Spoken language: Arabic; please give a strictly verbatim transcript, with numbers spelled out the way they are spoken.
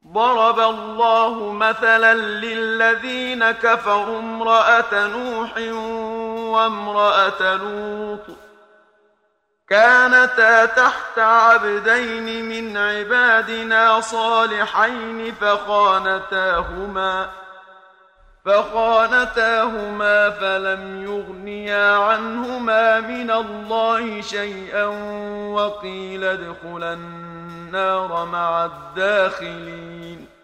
ضرب الله مثلا للذين كفروا امرأة نوح وامرأة لوط كانتا تحت عبدين من عبادنا صالحين فخانتاهما فخانتاهما فلم يغنيا عنهما من الله شيئا وقيل ادخلا النار مع الداخلين